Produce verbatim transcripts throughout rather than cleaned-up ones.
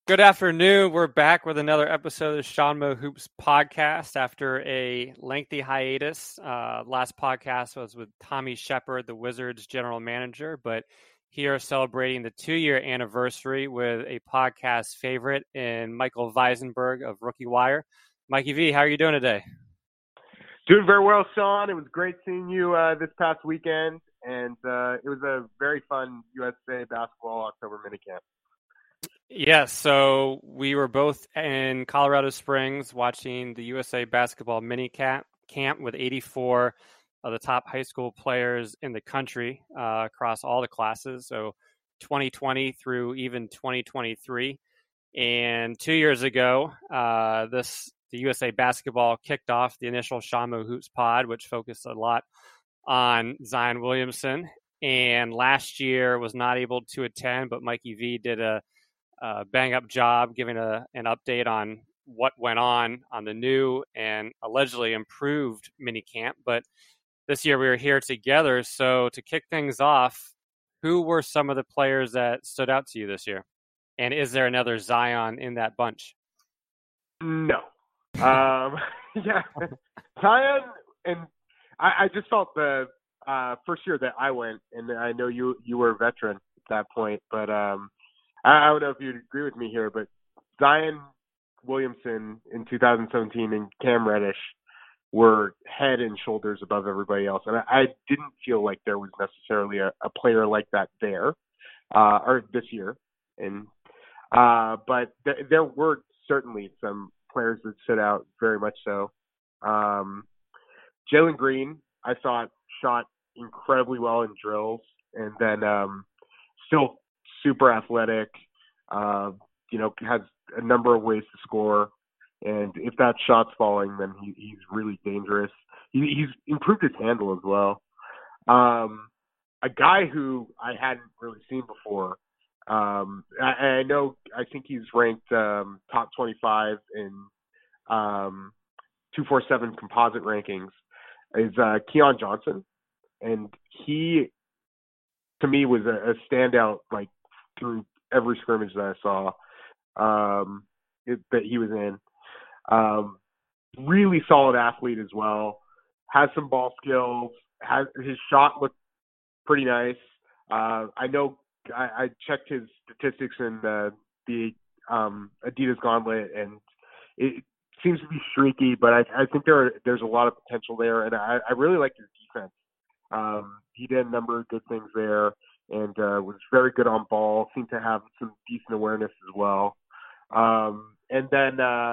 Good afternoon. We're back with another episode of the Sean Mo Hoops podcast after a lengthy hiatus. Uh, last podcast was with Tommy Shepard, the Wizards general manager, but here celebrating the two-year anniversary with a podcast favorite in Michael Weisenberg of Rookie Wire. Mikey V, how are you doing today? Doing very well, Sean. It was great seeing you uh, this past weekend, and uh, it was a very fun U S A basketball October minicamp. Yes, so we were both in Colorado Springs watching the U S A basketball mini camp, camp with eighty-four of the top high school players in the country uh, across all the classes, so twenty twenty through even twenty twenty-three. And two years ago, uh, this the U S A basketball kicked off the initial Sean Mo Hoops pod, which focused a lot on Zion Williamson. And last year was not able to attend, but Mikey V did a Uh, bang up job giving a, an update on what went on on the new and allegedly improved mini camp. But this year we were here together. So to kick things off, who were some of the players that stood out to you this year? And is there another Zion in that bunch? No. Um, yeah. Zion, and I, I just felt the uh, first year that I went, and I know you, you were a veteran at that point, but um, I don't know if you'd agree with me here, but Zion Williamson in two thousand seventeen and Cam Reddish were head and shoulders above everybody else. And I, I didn't feel like there was necessarily a, a player like that there, uh, or this year. And, uh, but th- there were certainly some players that stood out very much so. Um, Jalen Green, I thought, shot incredibly well in drills, and then um, still super athletic, uh, you know, has a number of ways to score. And if that shot's falling, then he, he's really dangerous. He, he's improved his handle as well. Um, a guy who I hadn't really seen before, um, I, I know, I think he's ranked um, top twenty-five in um, two forty-seven composite rankings, is uh, Keon Johnson. And he, to me, was a, a standout, like, through every scrimmage that I saw um, it, that he was in. Um, really solid athlete as well. Has some ball skills. Has his shot looked pretty nice. Uh, I know I, I checked his statistics in the, the um, Adidas Gauntlet, and it seems to be streaky, but I, I think there are, there's a lot of potential there, and I, I really like his defense. Um, he did a number of good things there, and uh, was very good on ball, seemed to have some decent awareness as well. Um, and then uh,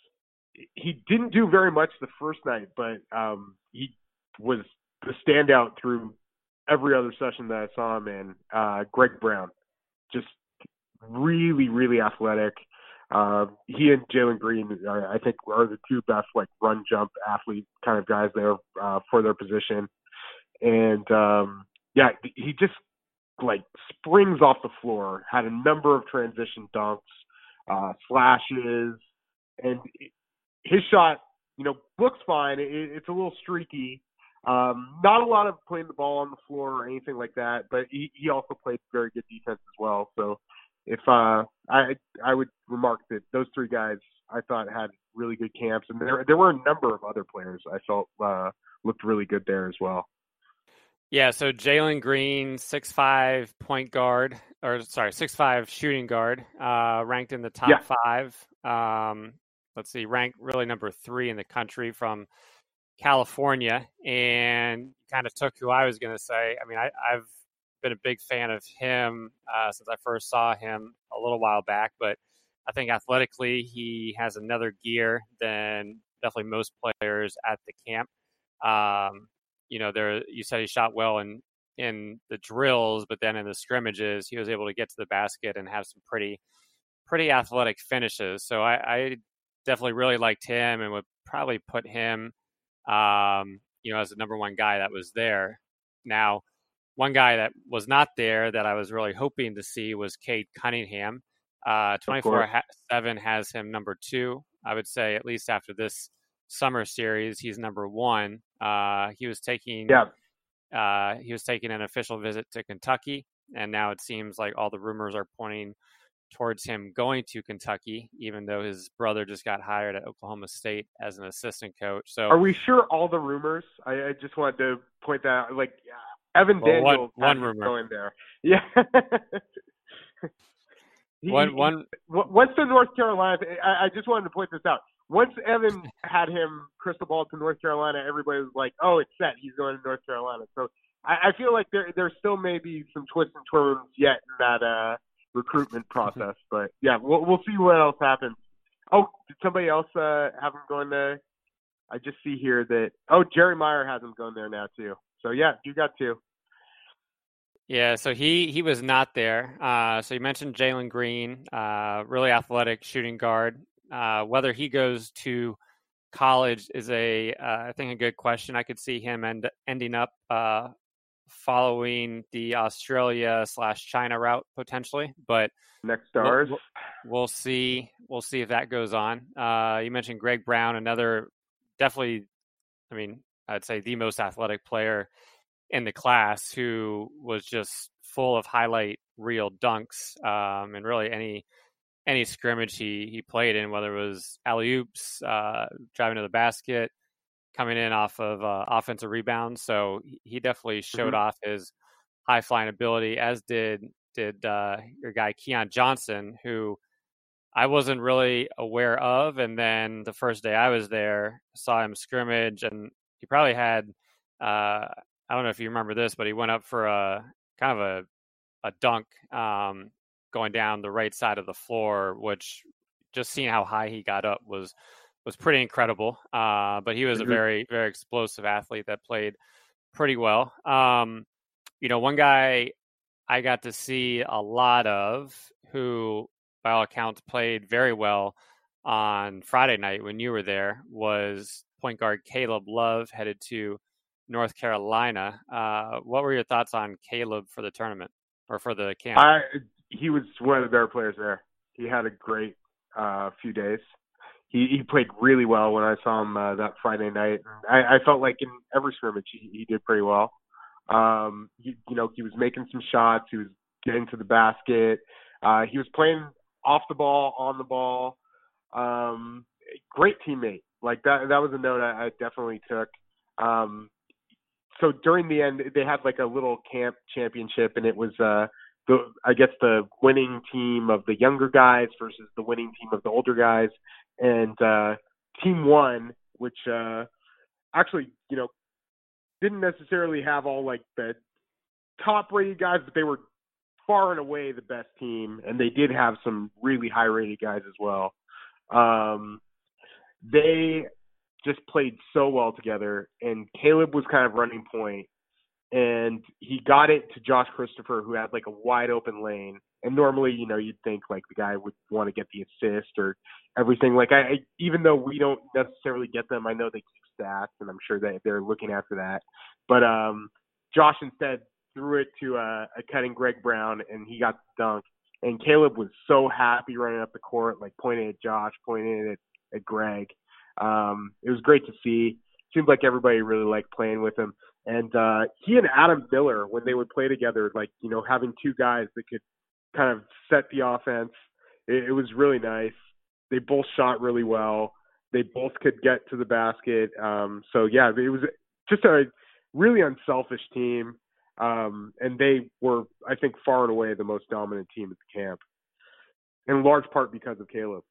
he didn't do very much the first night, but um, he was the standout through every other session that I saw him in. Uh, Greg Brown, just really, really athletic. Uh, he and Jalen Green, are, I think, are the two best like run jump athlete kind of guys there uh, for their position. And um, yeah, he just like springs off the floor, had a number of transition dunks, uh, slashes, and his shot, you know, looks fine. It, it's a little streaky. Um, not a lot of putting the ball on the floor or anything like that, but he, he also played very good defense as well. So if uh, I I would remark that those three guys I thought had really good camps, and there there were a number of other players I felt uh, looked really good there as well. Yeah, so Jalen Green, six five point guard, or sorry, six five shooting guard, uh, ranked in the top yeah. five. Um, let's see, ranked really number three in the country from California, and kind of took who I was going to say. I mean, I, I've been a big fan of him uh, since I first saw him a little while back, but I think athletically he has another gear than definitely most players at the camp. Um, You know, there. You said he shot well in in the drills, but then in the scrimmages, he was able to get to the basket and have some pretty pretty athletic finishes. So I, I definitely really liked him and would probably put him, um, you know, as the number one guy that was there. Now, one guy that was not there that I was really hoping to see was Cade Cunningham. Uh, twenty-four seven has him number two. I would say at least after this summer series, he's number one. Uh, he was taking yeah. uh, he was taking an official visit to Kentucky, and now it seems like all the rumors are pointing towards him going to Kentucky, even though his brother just got hired at Oklahoma State as an assistant coach. So, are we sure all the rumors? I, I just wanted to point that out. Like Evan well, Daniels one, one had him rumor. going there. Yeah. he, one, one, once the North Carolina, I, I just wanted to point this out. Once Evan had him crystal ball to North Carolina, everybody was like, "Oh, it's set. He's going to North Carolina." So I, I feel like there there still may be some twists and turns yet in that uh, recruitment process. But yeah, we'll we'll see what else happens. Oh, did somebody else uh, have him going to? I just see here that oh, Jerry Meyer has him going there now too. So yeah, you got two. Yeah, so he he was not there. Uh, so you mentioned Jalen Green, uh, really athletic shooting guard. Uh, whether he goes to college is a, uh, I think, a good question. I could see him end, ending up uh, following the Australia slash China route potentially, but next stars. We'll, we'll see. We'll see if that goes on. Uh, you mentioned Greg Brown, another definitely, I mean, I'd say the most athletic player in the class, who was just full of highlight reel dunks, um, and really any any scrimmage he, he played in, whether it was alley-oops, uh, driving to the basket, coming in off of uh, offensive rebounds. So he definitely showed mm-hmm. off his high-flying ability, as did did uh, your guy Keon Johnson, who I wasn't really aware of. And then the first day I was there, saw him scrimmage, and he probably had, uh, I don't know if you remember this, but he went up for a kind of a, a dunk, um, going down the right side of the floor, which just seeing how high he got up was was pretty incredible. Uh, but he was mm-hmm. a very, very explosive athlete that played pretty well. Um, you know, one guy I got to see a lot of, who by all accounts played very well on Friday night when you were there, was point guard Caleb Love, headed to North Carolina. Uh, what were your thoughts on Caleb for the tournament or for the camp? I, he was one of the better players there. He had a great uh, few days. He, he played really well when I saw him uh, that Friday night. I, I felt like in every scrimmage he, he did pretty well. Um, he, you know, he was making some shots. He was getting to the basket. Uh, he was playing off the ball, on the ball. Um, great teammate. Like that, that was a note I, I definitely took. Um, so during the end, they had like a little camp championship, and it was, uh, the, I guess the winning team of the younger guys versus the winning team of the older guys. And, uh, team one, which, uh, actually, you know, didn't necessarily have all like the top rated guys, but they were far and away the best team. And they did have some really high rated guys as well. Um, they just played so well together, and Caleb was kind of running point, and he got it to Josh Christopher, who had like a wide open lane. And normally, you know, you'd think like the guy would want to get the assist or everything. Like I, I even though we don't necessarily get them, I know they keep stats, and I'm sure that they're looking after that. But um, Josh instead threw it to uh, a cutting Greg Brown, and he got the dunk. And Caleb was so happy running up the court, like pointing at Josh, pointing at, at Greg. Um, it was great to see. Seemed like everybody really liked playing with him. And uh, he and Adam Miller, when they would play together, like, you know, having two guys that could kind of set the offense, it, it was really nice. They both shot really well. They both could get to the basket. Um, so, yeah, it was just a really unselfish team. Um, and they were, I think, far and away the most dominant team at the camp, in large part because of Caleb.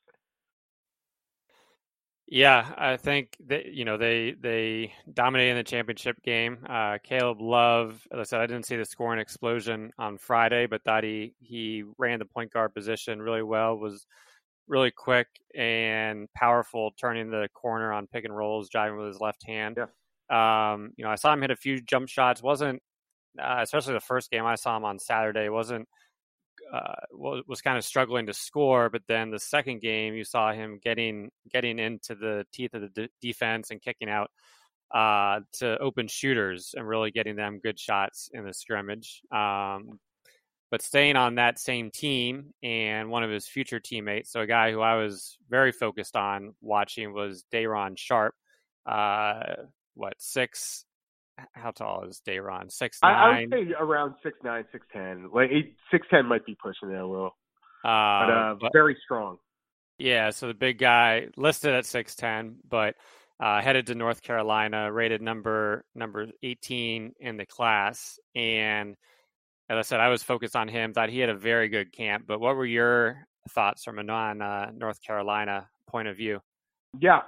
Yeah, I think that, you know, they they dominated in the championship game. Uh, Caleb Love, as I said, I didn't see the scoring explosion on Friday, but thought he he ran the point guard position really well. Was really quick and powerful, turning the corner on pick and rolls, driving with his left hand. Yeah. Um, you know, I saw him hit a few jump shots. wasn't uh, especially the first game I saw him on Saturday. wasn't Uh, was kind of struggling to score, but then the second game you saw him getting getting into the teeth of the de- defense and kicking out uh, to open shooters and really getting them good shots in the scrimmage. Um, but staying on that same team, and one of his future teammates, so a guy who I was very focused on watching, was Day'Ron Sharpe. Uh, what, six? How tall is Day'Ron? Six nine. I, I would say around six nine, six ten. Like eight, six ten might be pushing it a little. Uh, but uh, but very strong. yeah, so the big guy listed at six ten, but uh, headed to North Carolina, rated number number eighteen in the class. And as I said, I was focused on him, thought he had a very good camp. But what were your thoughts from a non uh, North Carolina point of view? Yeah,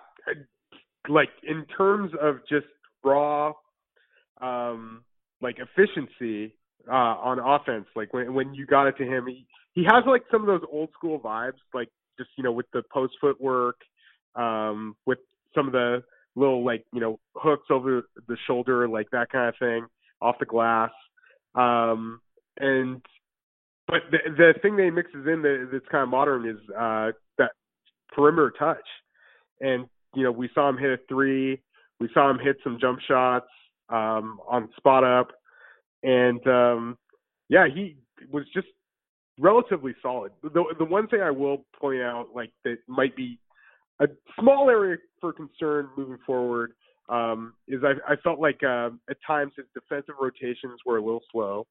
like in terms of just raw, um, like efficiency uh, on offense. Like when when you got it to him, he he has like some of those old school vibes, like just you know with the post footwork, um, with some of the little like you know hooks over the shoulder, like that kind of thing off the glass. Um, and but the the thing that he mixes in that, that's kind of modern is uh, that perimeter touch. And you know we saw him hit a three, we saw him hit some jump shots um, on spot up, and um, yeah, he was just relatively solid. The the one thing I will point out, like that might be a small area for concern moving forward, um, is I, I felt like uh, at times his defensive rotations were a little slow,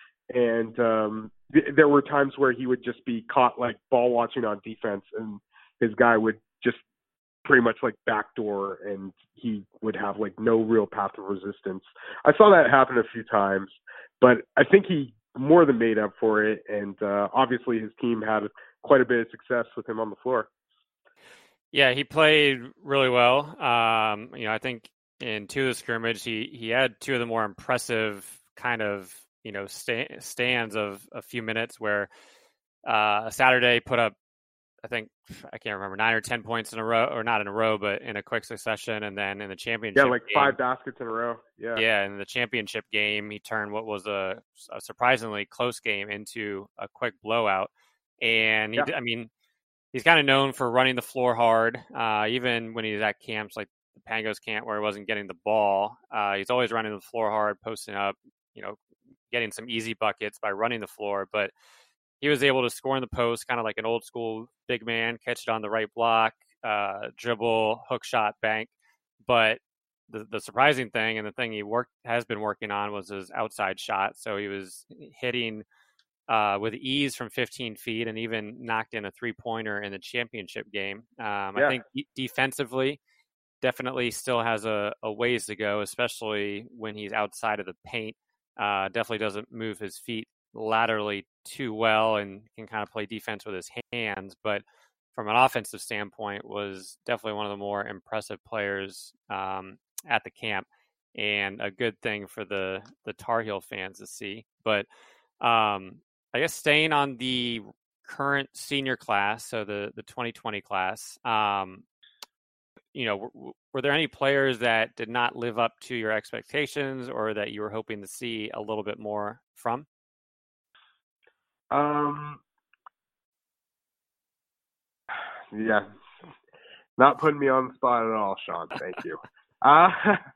and um, th- there were times where he would just be caught like ball watching on defense, and his guy would just pretty much like backdoor, and he would have like no real path of resistance. I saw that happen a few times, but I think he more than made up for it, and uh, obviously his team had quite a bit of success with him on the floor. Yeah, he played really well. Um, you know, I think in two of the scrimmage, he he had two of the more impressive kind of you know sta- stands of a few minutes where uh, Saturday put up, I think, I can't remember, nine or ten points in a row, or not in a row, but in a quick succession. And then in the championship Yeah, like game, five baskets in a row. Yeah. Yeah, in the championship game, he turned what was a, a surprisingly close game into a quick blowout. And he, Yeah. I mean, he's kind of known for running the floor hard. Uh, even when he's at camps like the Pangos camp where he wasn't getting the ball, uh, he's always running the floor hard, posting up, you know, getting some easy buckets by running the floor. But he was able to score in the post, kind of like an old school big man, catch it on the right block, uh, dribble, hook shot, bank. But the, the surprising thing, and the thing he worked has been working on, was his outside shot. So he was hitting uh, with ease from fifteen feet, and even knocked in a three pointer in the championship game. Um, I Yeah. think defensively, definitely still has a, a ways to go, especially when he's outside of the paint. Uh, definitely doesn't move his feet laterally too well, and can kind of play defense with his hands. But from an offensive standpoint, was definitely one of the more impressive players um, at the camp, and a good thing for the the Tar Heel fans to see. But um, I guess staying on the current senior class, so the the twenty twenty class. Um, you know, were, were there any players that did not live up to your expectations, or that you were hoping to see a little bit more from? Um. Yeah. Not putting me on the spot at all, Sean. Thank you. Uh,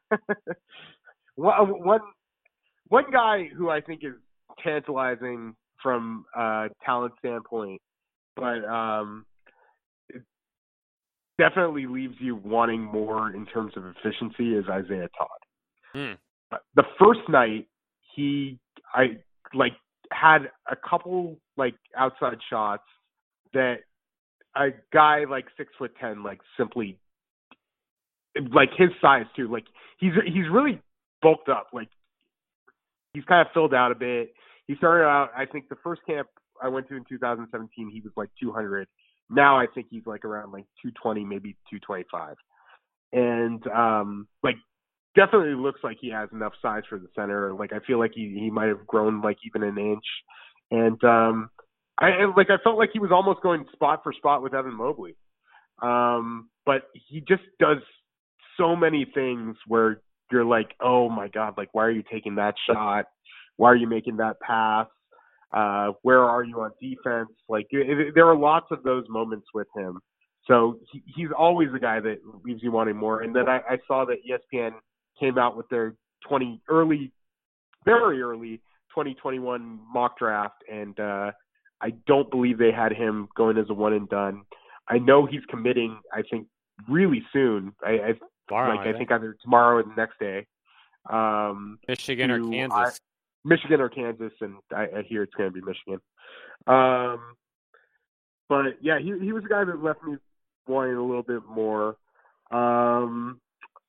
one, one one guy who I think is tantalizing from a talent standpoint, but um, it definitely leaves you wanting more in terms of efficiency, is Isaiah Todd. Hmm. The first night, he I like had a couple like outside shots that a guy like six foot ten, like simply, like his size too, like he's he's really bulked up, like he's kind of filled out a bit. He started out, I think the first camp I went to in two thousand seventeen, he was like two hundred. Now I think he's like around like two twenty, maybe two twenty-five, and um like definitely looks like he has enough size for the center. Like I feel like he he might have grown like even an inch, and um I like I felt like he was almost going spot for spot with Evan Mobley. Um, but he just does so many things where you're like, oh my God, like why are you taking that shot? Why are you making that pass? Uh, where are you on defense? Like it, it, there are lots of those moments with him. So he, he's always a guy that leaves you wanting more. And then I, I saw that E S P N came out with their twenty early, very early twenty twenty-one mock draft, and uh, I don't believe they had him going as a one and done. I know he's committing, I think, really soon. I, I Tomorrow, like I I think. think either tomorrow or the next day. Um, Michigan or to, Kansas? I, Michigan or Kansas, and I, I hear it's going to be Michigan. Um, but yeah, he he was a guy that left me wanting a little bit more. Um,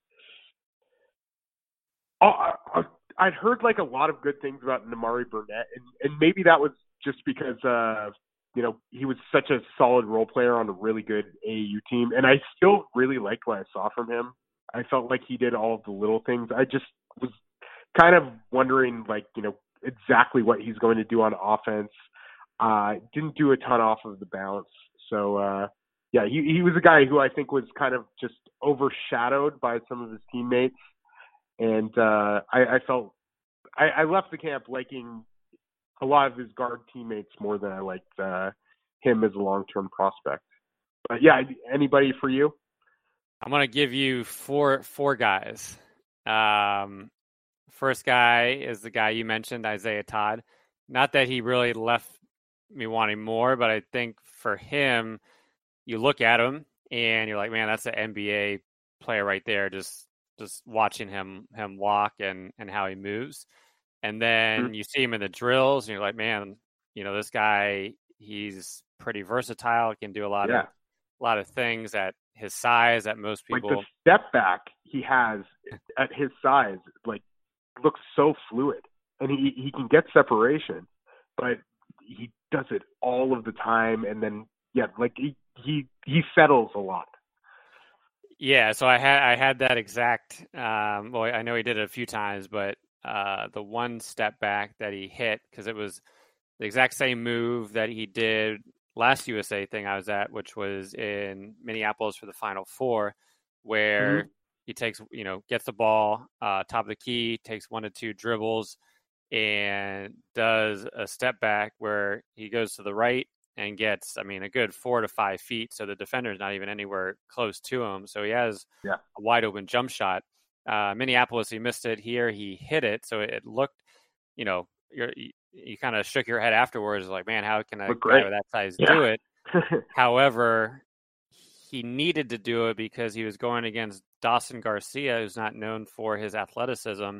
I, I, I'd heard like a lot of good things about Nimari Burnett, and, and maybe that was just because uh, you know he was such a solid role player on a really good A A U team, and I still really liked what I saw from him. I felt like he did all of the little things. I just was kind of wondering, like, you know, exactly what he's going to do on offense. Uh, didn't do a ton off of the bounce. So, uh, yeah, he, he was a guy who I think was kind of just overshadowed by some of his teammates. And uh, I, I felt I, I left the camp liking a lot of his guard teammates more than I liked uh, him as a long-term prospect. But, yeah, anybody for you? I'm going to give you four four guys. Um, first guy is the guy you mentioned, Isaiah Todd. Not that he really left me wanting more, but I think for him, you look at him and you're like, man, that's an N B A player right there. Just just watching him him walk and and how he moves, and then mm-hmm. you see him in the drills, and you're like, man, you know, this guy, he's pretty versatile. Can do a lot yeah. of a lot of things at his size that most people. Like the step back he has at his size, like, looks so fluid, and he he can get separation, but he does it all of the time, and then yeah, like he he, he settles a lot. Yeah, so I had I had that exact. Um, well, I know he did it a few times, but uh, the one step back that he hit, because it was the exact same move that he did last U S A thing I was at, which was in Minneapolis for the Final Four, where mm-hmm. he takes, you know, gets the ball uh, top of the key, takes one to two dribbles, and does a step back where he goes to the right and gets, I mean, a good four to five feet. So the defender's not even anywhere close to him. So he has yeah. a wide open jump shot. Uh, Minneapolis, he missed it. Here, he hit it. So it looked, you know, you're, you, you kind of shook your head afterwards, like, man, how can a guy with that size yeah. do it? However, he needed to do it because he was going against Dawson Garcia, who's not known for his athleticism,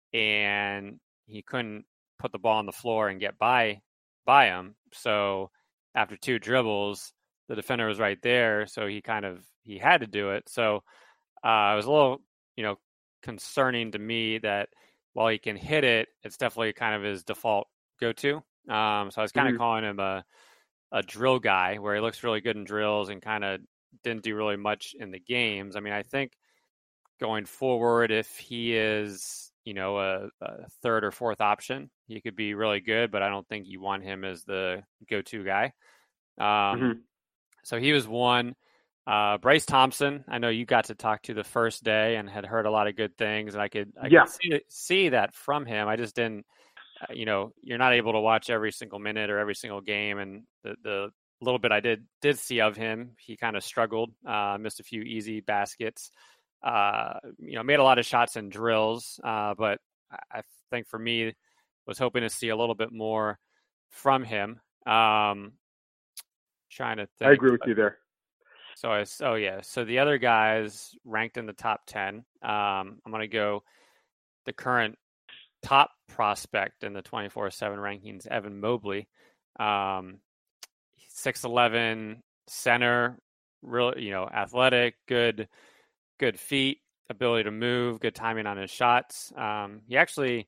and he couldn't put the ball on the floor and get by by him. So after two dribbles, the defender was right there, so he kind of he had to do it. So uh, it was a little, you know, concerning to me that while he can hit it, it's definitely kind of his default go-to. Um, so I was kind mm-hmm. of calling him a a drill guy, where he looks really good in drills and kind of didn't do really much in the games. I mean, I think going forward, if he is, you know, a, a third or fourth option, he could be really good, but I don't think you want him as the go-to guy. Um, mm-hmm. So he was one. Uh, Bryce Thompson, I know you got to talk to the first day and had heard a lot of good things, and I could, I yeah. could see, see that from him. I just didn't, uh, you know, you're not able to watch every single minute or every single game, and the, the little bit I did did see of him, he kind of struggled, uh, missed a few easy baskets, uh, you know, made a lot of shots and drills, uh, but I think for me, was hoping to see a little bit more from him. Um, trying to think. I agree with you there. So I, oh yeah. So the other guys ranked in the top ten. Um, I'm going to go the current top prospect in the twenty-four seven rankings, Evan Mobley, um, six eleven center, real, you know, athletic, good, good feet, ability to move, good timing on his shots. Um, he actually,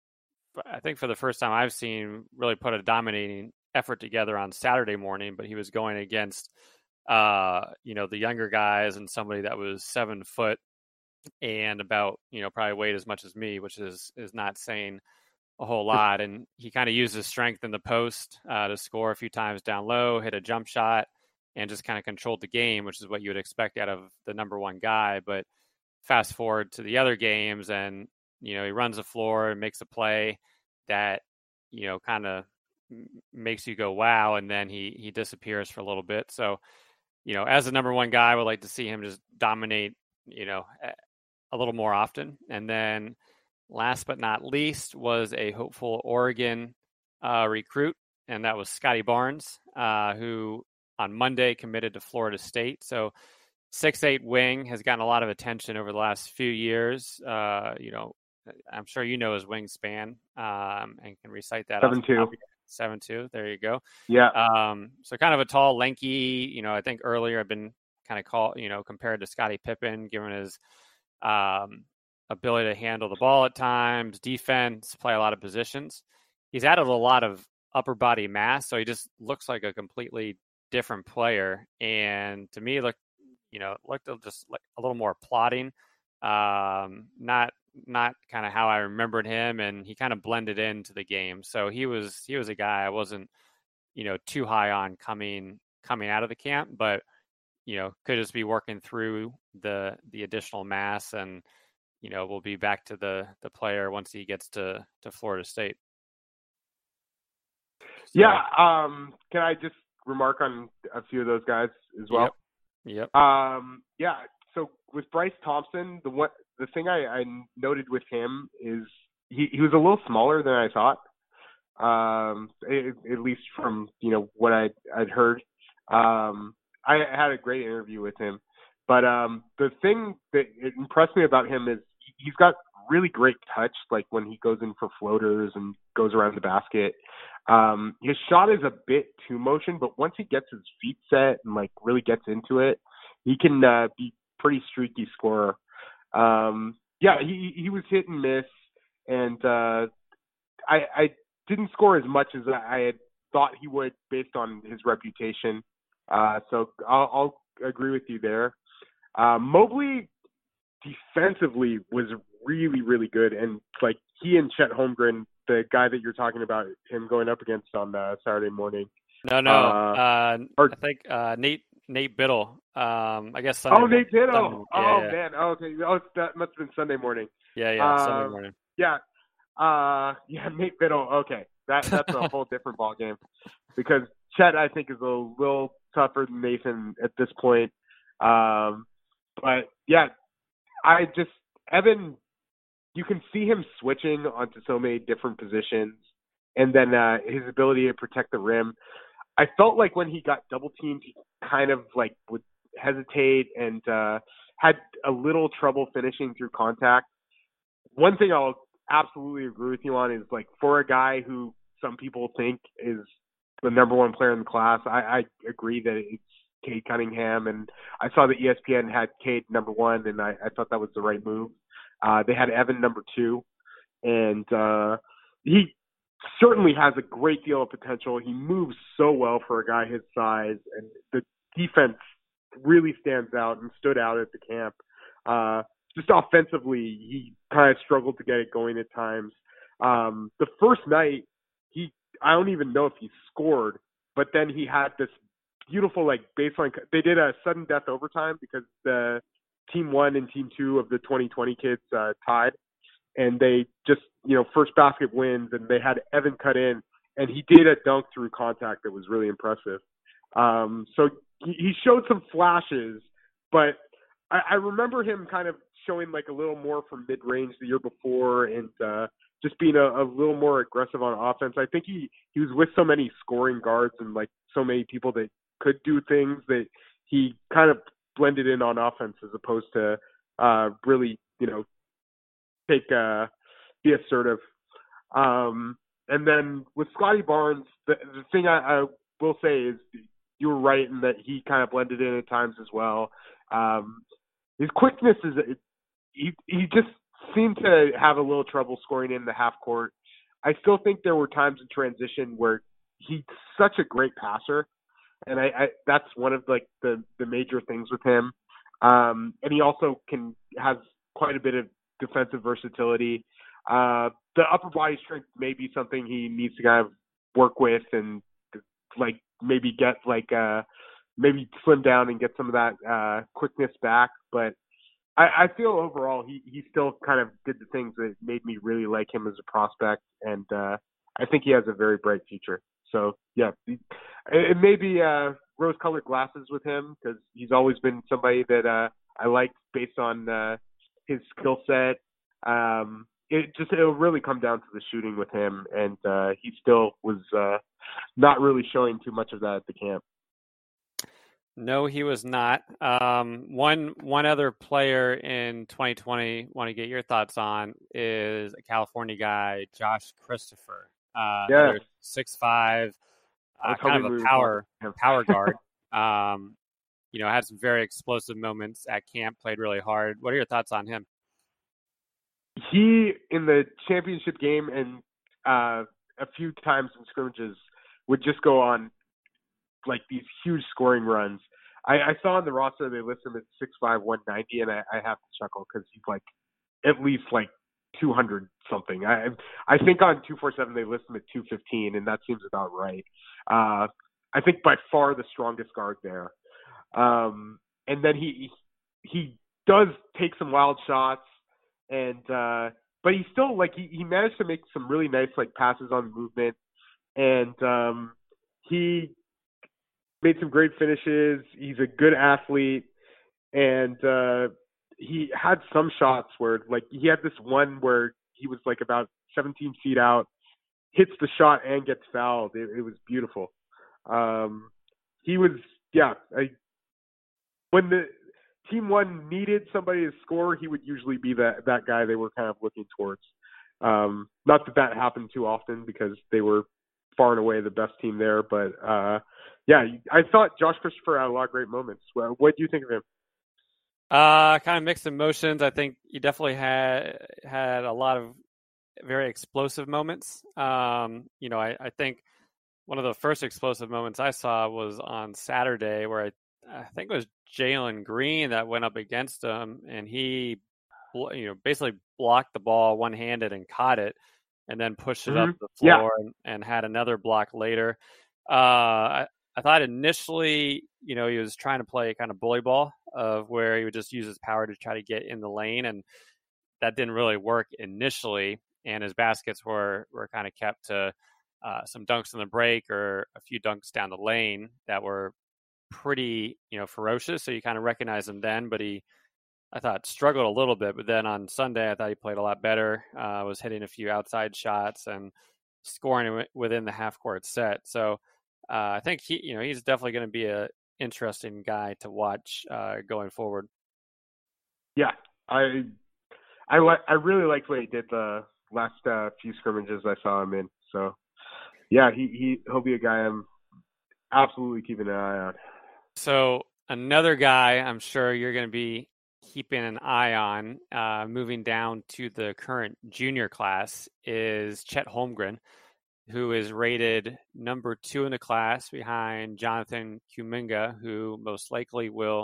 I think for the first time I've seen, really put a dominating effort together on Saturday morning, but he was going against uh, you know, the younger guys and somebody that was seven foot and about, you know, probably weighed as much as me, which is, is not saying a whole lot. And he kind of used his strength in the post uh, to score a few times down low, hit a jump shot, and just kind of controlled the game, which is what you would expect out of the number one guy. But fast forward to the other games and, you know, he runs the floor and makes a play that, you know, kind of makes you go, wow. And then he, he disappears for a little bit. So, you know, as the number one guy, I would like to see him just dominate, you know, a little more often. And then last but not least was a hopeful Oregon uh, recruit, and that was Scotty Barnes, uh, who on Monday committed to Florida State. So six eight wing has gotten a lot of attention over the last few years. Uh, you know, I'm sure you know his wingspan um, and can recite that. seven two seven two. There you go. Yeah. Um, so kind of a tall, lanky. You know, I think earlier I've been kind of called, you know, compared to Scottie Pippen, given his um, ability to handle the ball at times, defense, play a lot of positions. He's added a lot of upper body mass, so he just looks like a completely different player. And to me, look, you know, looked just like a little more plodding. Um, not not kind of how I remembered him, and he kind of blended into the game. So he was he was a guy I wasn't, you know, too high on coming coming out of the camp, but you know, could just be working through the the additional mass, and you know, we'll be back to the the player once he gets to to Florida State. So, yeah. Um, can I just remark on a few of those guys as well? Yep. yep. Um, yeah. So with Bryce Thompson, the one the thing I, I noted with him is he, he was a little smaller than I thought. Um, it, at least from you know what I I'd, I'd heard. Um, I had a great interview with him, but um, the thing that impressed me about him is he's got really great touch. Like when he goes in for floaters and goes around the basket, um, his shot is a bit too motion, but once he gets his feet set and like really gets into it, he can uh, be pretty streaky scorer. Um, yeah, he he was hit and miss, and uh, I I didn't score as much as I had thought he would based on his reputation. Uh, so I'll, I'll agree with you there. Uh, Mobley defensively was really, really good. And like he and Chet Holmgren, the guy that you're talking about, him going up against on uh, Saturday morning. No, no. Uh, uh, or, I think uh, Nate Nate Biddle. Um, I guess Sunday Oh, Nate Biddle. Sunday, yeah, oh, yeah. man. Oh, okay. Oh, that must have been Sunday morning. Yeah, yeah, uh, Sunday morning. Yeah. Uh, yeah, Nate Biddle. Okay. That That's a whole different ball game because Chet, I think, is a little tougher than Nathan at this point. Um, but, yeah, I just – Evan, you can see him switching onto so many different positions, and then uh, his ability to protect the rim. I felt like when he got double teamed, he kind of like would hesitate and uh, had a little trouble finishing through contact. One thing I'll absolutely agree with you on is like for a guy who some people think is the number one player in the class, I, I agree that it's Cade Cunningham, and I saw that E S P N had Cade number one, and I, I thought that was the right move. Uh, they had Evan number two, and uh, he certainly has a great deal of potential. He moves so well for a guy his size, and the defense really stands out and stood out at the camp. Uh, just offensively, he kind of struggled to get it going at times. Um, the first night, he I don't even know if he scored, but then he had this beautiful like baseline. They did a sudden death overtime because the team one and team two of the twenty twenty kids uh, tied. And they just, you know, first basket wins, and they had Evan cut in, and he did a dunk through contact that was really impressive. Um, so he, he showed some flashes, but I, I remember him kind of showing like a little more from mid-range the year before, and uh, just being a, a little more aggressive on offense. I think he, he was with so many scoring guards and like so many people that could do things that he kind of blended in on offense as opposed to uh, really, you know, take uh, be assertive. Um, and then with Scottie Barnes, the, the thing I, I will say is you were right in that he kind of blended in at times as well. Um, his quickness is he he just seemed to have a little trouble scoring in the half court. I still think there were times in transition where he's such a great passer, and I, I that's one of like the the major things with him. Um, and he also can has quite a bit of defensive versatility. Uh, the upper body strength may be something he needs to kind of work with and like maybe get like uh, maybe slim down and get some of that uh, quickness back. But I, I feel overall he, he still kind of did the things that made me really like him as a prospect, and uh, I think he has a very bright future. So yeah, it, it may be uh, rose-colored glasses with him because he's always been somebody that uh, I liked based on uh, his skill set. Um, it just it'll really come down to the shooting with him, and uh, he still was uh, not really showing too much of that at the camp. No, he was not. Um, one one other player in twenty twenty, want to get your thoughts on, is a California guy, Josh Christopher. uh, Yeah, another six five, I uh, was kind hoping of we a would talk power about him. power guard. Um, you know, had some very explosive moments at camp. Played really hard. What are your thoughts on him? He in the championship game and uh, a few times in scrimmages would just go on like these huge scoring runs. I, I saw on the roster they list him at six five, one ninety, and I, I have to chuckle because he's like at least like two hundred something. I I think on two forty-seven they list him at two fifteen, and that seems about right. Uh, I think by far the strongest guard there. Um, and then he he does take some wild shots, and uh, but he still like he, he managed to make some really nice like passes on movement, and um, he made some great finishes. He's a good athlete, and uh, he had some shots where like he had this one where he was like about seventeen feet out, hits the shot and gets fouled. It, it was beautiful. Um, he was yeah. I, when the team one needed somebody to score, he would usually be that that guy they were kind of looking towards. Um, not that that happened too often because they were far and away the best team there, but uh, yeah, I thought Josh Christopher had a lot of great moments. Well, what do you think of him? Uh, kind of mixed emotions. I think he definitely had had a lot of very explosive moments. Um, you know, I, I think one of the first explosive moments I saw was on Saturday, where I, I think it was Jalen Green that went up against him, and he, you know, basically blocked the ball one-handed and caught it, and then pushed it Mm-hmm. up the Yeah. floor and, and had another block later. Uh, I, I thought initially, you know, he was trying to play kind of bully ball of where he would just use his power to try to get in the lane, and that didn't really work initially. And his baskets were were kind of kept to uh, some dunks in the break or a few dunks down the lane that were pretty, you know, ferocious. So you kind of recognize him then, but he, I thought, struggled a little bit. But then on Sunday, I thought he played a lot better. Uh, was hitting a few outside shots and scoring within the half court set. So uh, I think he, you know, he's definitely going to be a interesting guy to watch uh, going forward. Yeah, I I like I really liked what he did the last uh, few scrimmages I saw him in. So yeah, he he he'll be a guy I'm absolutely keeping an eye on. So another guy I'm sure you're going to be keeping an eye on, uh, moving down to the current junior class, is Chet Holmgren, who is rated number two in the class behind Jonathan Kuminga, who most likely will,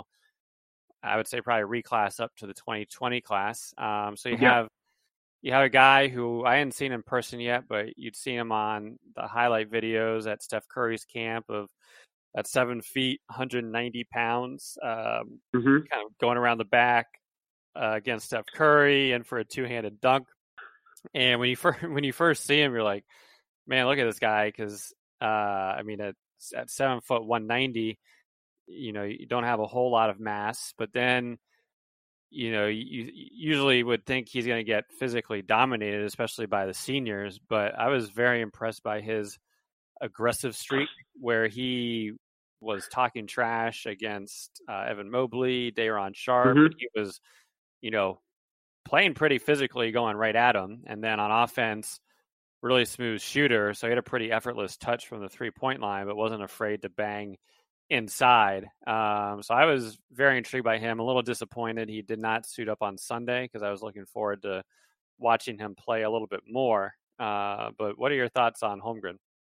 I would say, probably reclass up to the twenty twenty class. Um, so you Yeah. have you have a guy who I hadn't seen in person yet, but you'd seen him on the highlight videos at Steph Curry's camp of at seven feet, one hundred ninety pounds, um, Mm-hmm. kind of going around the back uh, against Steph Curry and for a two-handed dunk. And when you first when you first see him, you're like, man, look at this guy, because uh, I mean, at at seven foot one ninety, you know, you don't have a whole lot of mass, but then you know, you, you usually would think he's going to get physically dominated, especially by the seniors. But I was very impressed by his aggressive streak, where he was talking trash against uh, Evan Mobley, Day'Ron Sharpe, Mm-hmm. and he was, you know, playing pretty physically, going right at him. And then on offense, really smooth shooter, so he had a pretty effortless touch from the three-point line, but wasn't afraid to bang inside. Um, so I was very intrigued by him. A little disappointed he did not suit up on Sunday because I was looking forward to watching him play a little bit more. Uh, but what are your thoughts on Holmgren?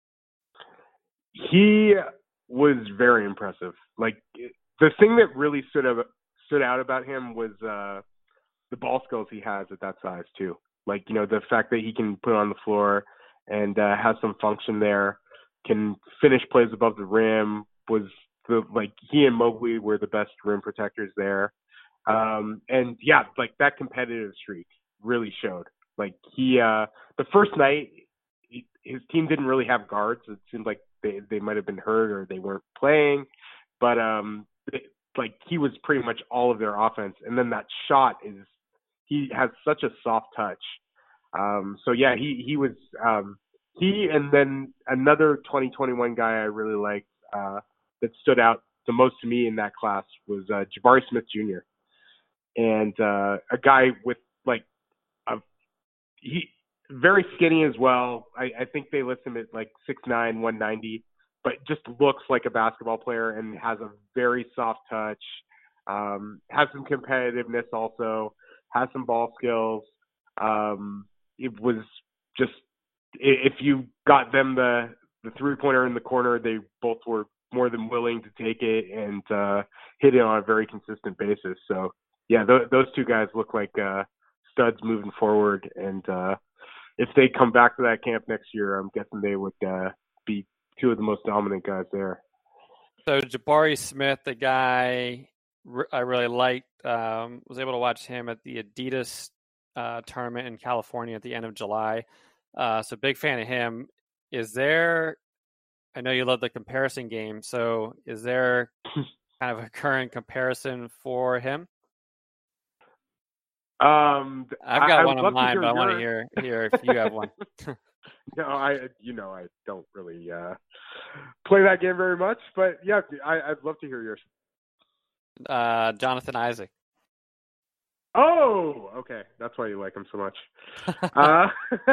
He was very impressive. Like the thing that really stood out stood out about him was uh, the ball skills he has at that size too. Like, you know, the fact that he can put it on the floor and uh, has some function there, can finish plays above the rim. Was the like he and Mobley were the best rim protectors there. Um, and yeah, like that competitive streak really showed. Like he, uh, the first night, he, his team didn't really have guards. It seemed like they they might have been hurt or they weren't playing, but um, it, like he was pretty much all of their offense. And then that shot is he has such a soft touch. Um, so yeah, he he was um, he and then another twenty twenty-one guy I really liked uh, that stood out the most to me in that class was uh, Jabari Smith Junior And uh, a guy with like a he very skinny as well. I, I think they list him at like six nine, one ninety, but just looks like a basketball player and has a very soft touch. Um, has some competitiveness also. Has some ball skills. Um, it was just if you got them the the three pointer in the corner, they both were more than willing to take it and uh, hit it on a very consistent basis. So yeah, th- those two guys look like uh, studs moving forward. And uh, if they come back to that camp next year, I'm guessing they would uh, be two of the most dominant guys there. So Jabari Smith, the guy I really liked, um, was able to watch him at the Adidas uh, tournament in California at the end of July. Uh, so big fan of him. Is there, I know you love the comparison game, so is there kind of a current comparison for him? Um, I've got I, one I on mine, but I yours. want to hear, hear if you have one. No, I, you know, I don't really uh, play that game very much, but yeah, I, I'd love to hear yours. Uh, Jonathan Isaac. Oh, okay. That's why you like him so much. uh,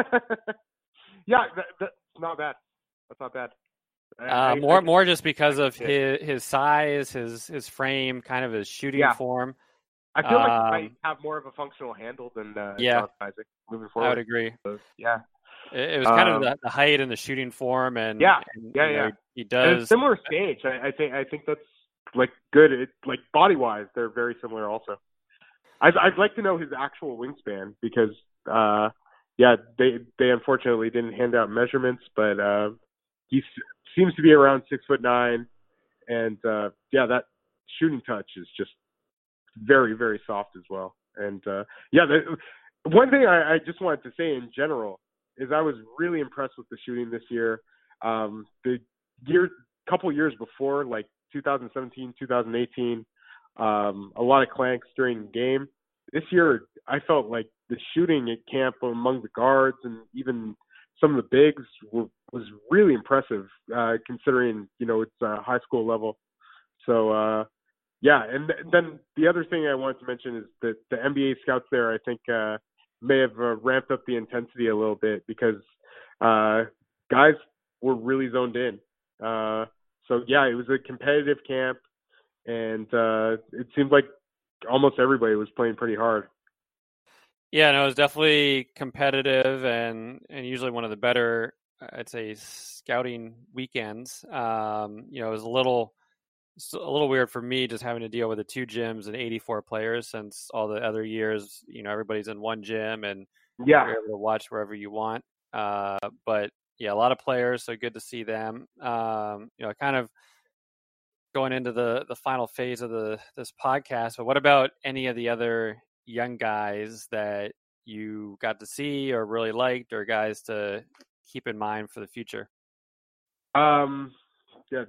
yeah, that, that's not bad. That's not bad. I, uh, I, more, I, more just because of his his size, his his frame, kind of his shooting yeah. form. I feel like um, he might have more of a functional handle than uh, yeah, Jonathan Isaac moving forward. I would agree. So, yeah. It, it was kind um, of the, the height and the shooting form, and yeah, and, yeah, you know, yeah. he, he And does a similar stage. I, I think I think that's like good. It, like body wise, they're very similar. Also, I'd I'd like to know his actual wingspan because uh, yeah, they they unfortunately didn't hand out measurements, but uh, he s- seems to be around six foot nine, and uh, yeah, that shooting touch is just very very soft as well. And uh, yeah, the, one thing I, I just wanted to say in general is I was really impressed with the shooting this year. Um, the year, couple years before, like two thousand seventeen, two thousand eighteen, um, a lot of clanks during the game. This year, I felt like the shooting at camp among the guards and even some of the bigs were, was really impressive, uh, considering, you know, it's a high school level. So, uh, yeah, and th- then the other thing I wanted to mention is that the N B A scouts there, I think, uh, may have uh, ramped up the intensity a little bit because uh, guys were really zoned in. Uh, so, yeah, it was a competitive camp, and uh, it seemed like almost everybody was playing pretty hard. Yeah, no, it was definitely competitive and, and usually one of the better, I'd say, scouting weekends. Um, you know, it was a little a little weird for me just having to deal with the two gyms and eighty-four players since all the other years, you know, everybody's in one gym and yeah. you're able to watch wherever you want. Uh, but yeah, a lot of players, so good to see them. Um, you know, kind of going into the, the final phase of the this podcast, but what about any of the other young guys that you got to see or really liked, or guys to keep in mind for the future? Um, yeah.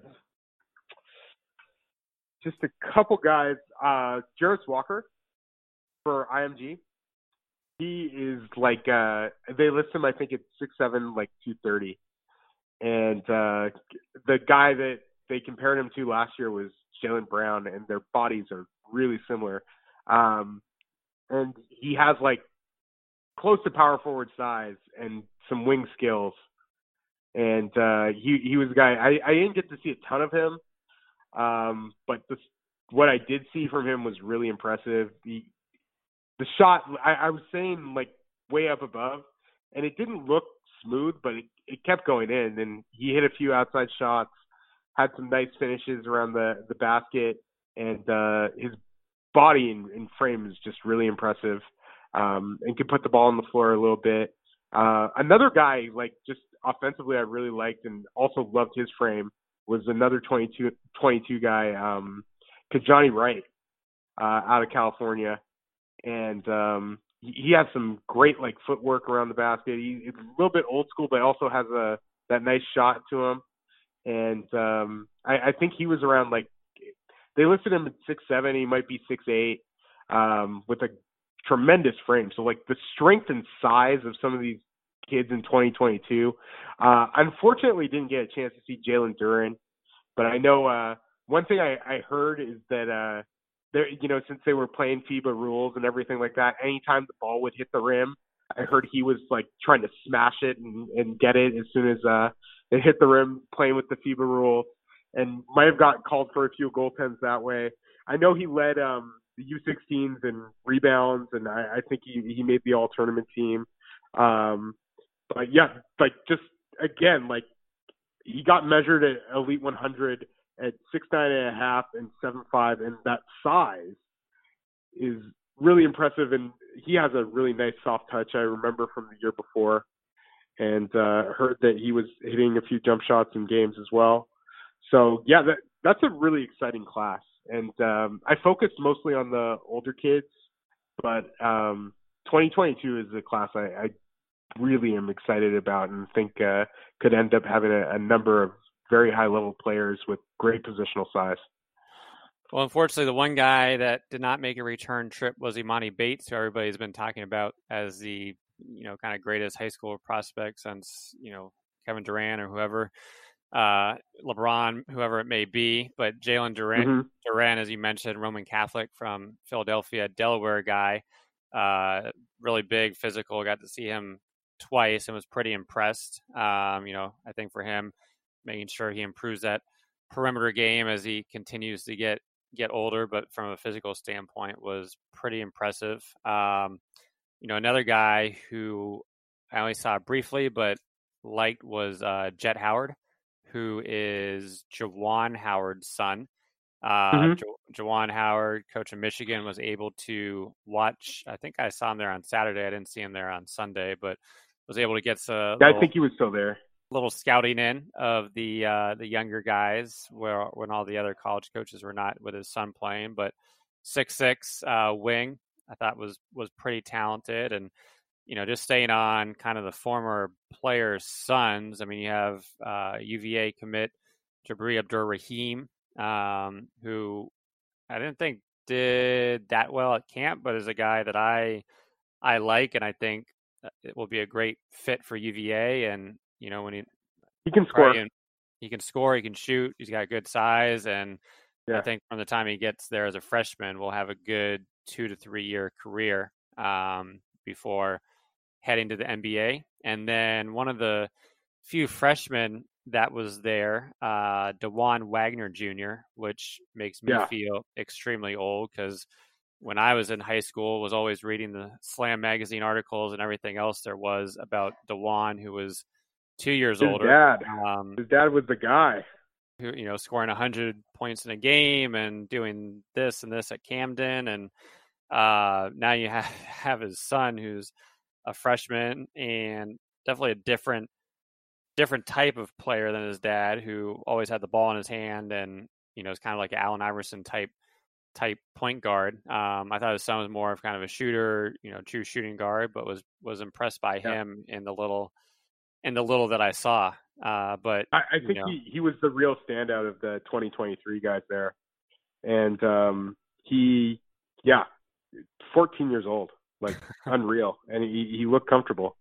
Just a couple guys. Uh, Jarris Walker for I M G. He is like uh, they list him, I think, at six seven, like two thirty, and uh, the guy that they compared him to last year was Jaylen Brown, and their bodies are really similar. Um, and he has like close to power forward size and some wing skills. And uh, he he was a guy I, I didn't get to see a ton of him. Um, but this, what I did see from him was really impressive. The the shot, I, I was saying like way up above, and it didn't look smooth, but it, it kept going in. And he hit a few outside shots, had some nice finishes around the, the basket, and uh, his body and, and frame is just really impressive. Um, and can put the ball on the floor a little bit. Uh, another guy, like just offensively, I really liked and also loved his frame, was another twenty-two, twenty-two guy, um, Kajani Wright, uh, out of California. And um, he, he has some great like footwork around the basket. He, he's a little bit old school, but also has a that nice shot to him. And um, I, I think he was around like they listed him at six seven. He might be six eight, um, with a tremendous frame. So like the strength and size of some of these kids in twenty twenty-two. Uh, unfortunately, didn't get a chance to see Jalen Duren, but I know uh, one thing I, I heard is that uh, there, you know, since they were playing FIBA rules and everything like that, anytime the ball would hit the rim, I heard he was like trying to smash it and, and get it as soon as uh, it hit the rim, playing with the FIBA rule, and might have got called for a few goaltends that way. I know he led um, the U sixteens in rebounds, and I, I think he, he made the all-tournament team. Um, but yeah, like just again, like he got measured at Elite one hundred at six nine and a half and seven five, and that size is really impressive. And he has a really nice soft touch. I remember from the year before, and uh, heard that he was hitting a few jump shots in games as well. So yeah, that that's a really exciting class. And um, I focused mostly on the older kids, but um, twenty twenty-two is a class I, I really am excited about and think uh, could end up having a, a number of very high-level players with great positional size. Well, unfortunately, the one guy that did not make a return trip was Imani Bates, who everybody's been talking about as the, you know, kind of greatest high school prospect since, you know, Kevin Durant or whoever, uh, LeBron, whoever it may be. But Jalen Durant, mm-hmm. Durant, as you mentioned, Roman Catholic from Philadelphia, Delaware guy, uh, really big, physical. Got to see him twice and was pretty impressed. Um, you know, I think for him, making sure he improves that perimeter game as he continues to get get older, but from a physical standpoint was pretty impressive. Um, you know, another guy who I only saw briefly, but liked was uh, Jet Howard, who is Jawan Howard's son. Uh, mm-hmm. Jo- Jawan Howard, coach of Michigan, was able to watch. I think I saw him there on Saturday. I didn't see him there on Sunday, but was able to get some. Yeah, I think he was still there. Little scouting in of the uh, the younger guys, where when all the other college coaches were not with his son playing. But six six uh, wing, I thought was was pretty talented, and you know, just staying on kind of the former players' sons. I mean, you have uh, U V A commit Jabri Abdur-Rahim, um, who I didn't think did that well at camp, but is a guy that I I like, and I think it will be a great fit for U V A. And you know, when he he can score, he, he can score, he can shoot. He's got good size, and yeah. I think from the time he gets there as a freshman, we'll have a good two to three year career um, before heading to the N B A. And then one of the few freshmen that was there, uh, DeJuan Wagner Junior, which makes me yeah. feel extremely old because when I was in high school, was always reading the Slam magazine articles and everything else there was about DeJuan, who was two years His older. Dad. Um, His dad was the guy who, you know, scoring one hundred points in a game and doing this and this at Camden. And uh, now you have, have his son, who's a freshman and definitely a different different type of player than his dad, who always had the ball in his hand and, you know, is kind of like an Allen Iverson type type point guard. Um, I thought his son was more of kind of a shooter, you know, true shooting guard, but was was impressed by yeah. him in the little in the little that I saw. Uh, but I, I think you know. he, he was the real standout of the twenty twenty-three guys there. And um, he, yeah, fourteen years old, like unreal. And he, he looked comfortable.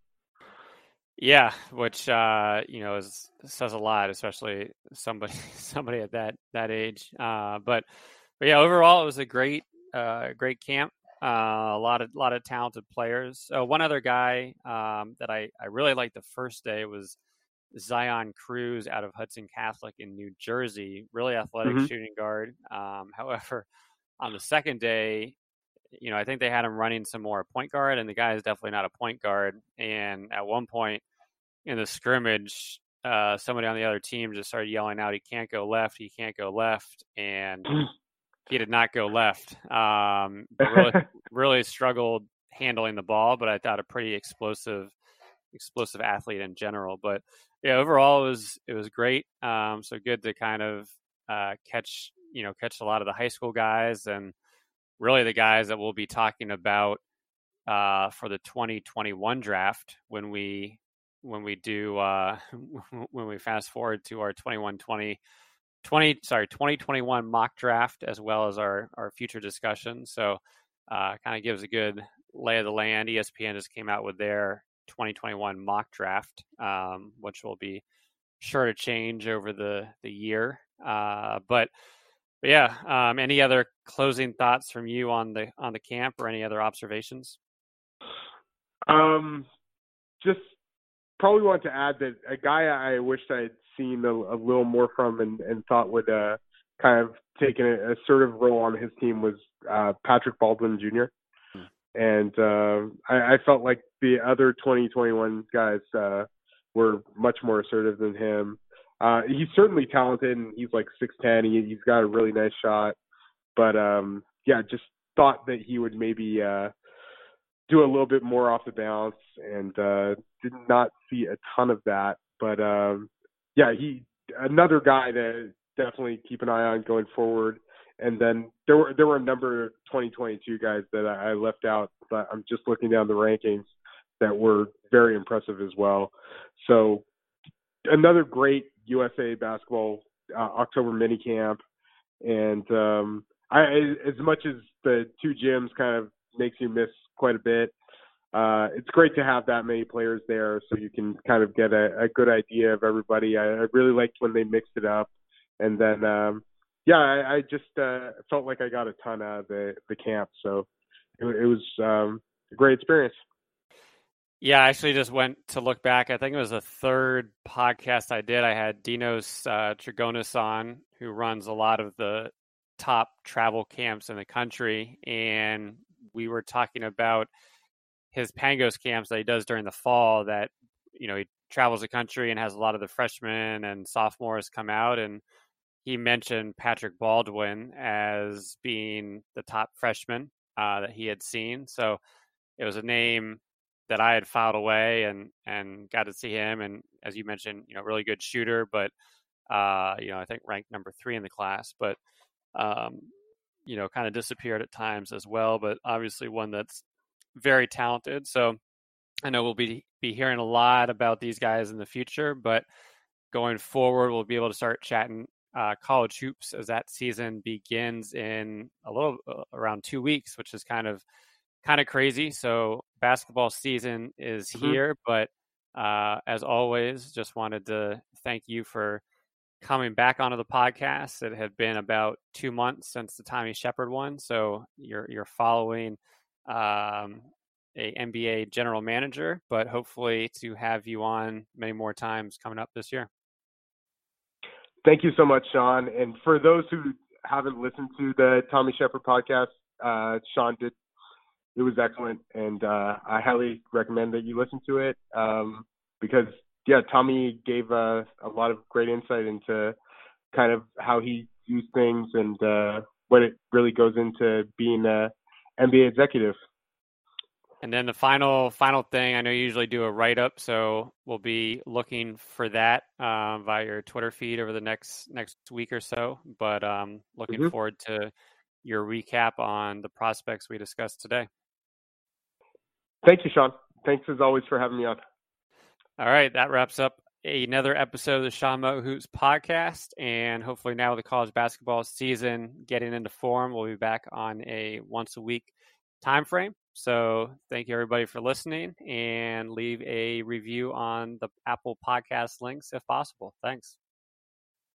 Yeah, which uh, you know is, says a lot, especially somebody somebody at that that age. Uh, but but yeah, overall it was a great uh, great camp. Uh, a lot of lot of talented players. Uh, one other guy um, that I, I really liked the first day was Zion Cruz out of Hudson Catholic in New Jersey. Really athletic mm-hmm. shooting guard. Um, however, on the second day, you know, I think they had him running some more point guard, and the guy is definitely not a point guard. And at one point in the scrimmage, uh, somebody on the other team just started yelling out, "He can't go left! He can't go left!" And he did not go left. Um, really, really struggled handling the ball, but I thought a pretty explosive, explosive athlete in general. But yeah, overall it was it was great. Um, so good to kind of uh, catch you know catch a lot of the high school guys and really the guys that we'll be talking about uh, for the twenty twenty-one draft when we when we do uh, when we fast forward to our twenty-one twenty. twenty sorry twenty twenty-one mock draft, as well as our our future discussion. So uh kind of gives a good lay of the land. E S P N just came out with their twenty twenty-one mock draft, um which will be sure to change over the the year. Uh but, but yeah, um any other closing thoughts from you on the on the camp or any other observations? Um, just probably want to add that a guy I wished I had seen a, a little more from and, and thought would uh, kind of take an assertive role on his team was uh, Patrick Baldwin Junior And uh, I, I felt like the other twenty twenty-one guys uh, were much more assertive than him. Uh, he's certainly talented, and he's like six ten. He, he's got a really nice shot. But, um, yeah, just thought that he would maybe uh, do a little bit more off the bounce, and uh, did not see a ton of that. But, um, yeah, he another guy to definitely keep an eye on going forward. And then there were there were a number of twenty twenty-two guys that I left out, but I'm just looking down the rankings that were very impressive as well. So another great U S A basketball uh, October minicamp. And um, I, as much as the two gyms kind of makes you miss quite a bit, uh, it's great to have that many players there so you can kind of get a, a good idea of everybody. I, I really liked when they mixed it up. And then, um, yeah, I, I just uh, felt like I got a ton out of the, the camp. So it, it was um, a great experience. Yeah, I actually just went to look back. I think it was the third podcast I did. I had Dinos uh, Trigonis on, who runs a lot of the top travel camps in the country. And we were talking about his Pangos camps that he does during the fall that, you know, he travels the country and has a lot of the freshmen and sophomores come out. And he mentioned Patrick Baldwin as being the top freshman uh, that he had seen. So it was a name that I had filed away and, and got to see him. And as you mentioned, you know, really good shooter, but, uh, you know, I think ranked number three in the class, but, um, you know, kind of disappeared at times as well, but obviously one that's very talented. So I know we'll be, be hearing a lot about these guys in the future, but going forward, we'll be able to start chatting uh, college hoops as that season begins in a little uh, around two weeks, which is kind of kind of crazy. So basketball season is here, mm-hmm. but uh, as always, just wanted to thank you for coming back onto the podcast. It had been about two months since the Tommy Shepard one, so you're you're following um, a N B A general manager, but hopefully to have you on many more times coming up this year. Thank you so much, Sean. And for those who haven't listened to the Tommy Shepard podcast, uh, Sean did. It was excellent, and uh, I highly recommend that you listen to it um, because, yeah, Tommy gave uh, a lot of great insight into kind of how he views things and uh, what it really goes into being an N B A executive. And then the final final thing, I know you usually do a write-up, so we'll be looking for that uh, via your Twitter feed over the next next week or so. But um, looking mm-hmm. forward to your recap on the prospects we discussed today. Thank you, Sean. Thanks as always for having me on. All right, that wraps up another episode of the Sean Moe Hoops podcast, and hopefully now with the college basketball season getting into form, we'll be back on a once a week time frame. So thank you everybody for listening, and leave a review on the Apple Podcast links if possible. Thanks.